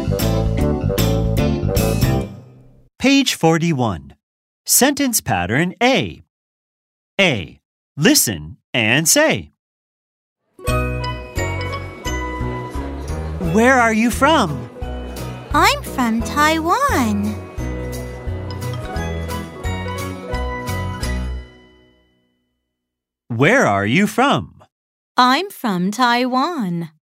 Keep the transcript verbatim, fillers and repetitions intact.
Page forty-one. Sentence pattern A. A. Listen and say. Where are you from? I'm from Taiwan. Where are you from? I'm from Taiwan.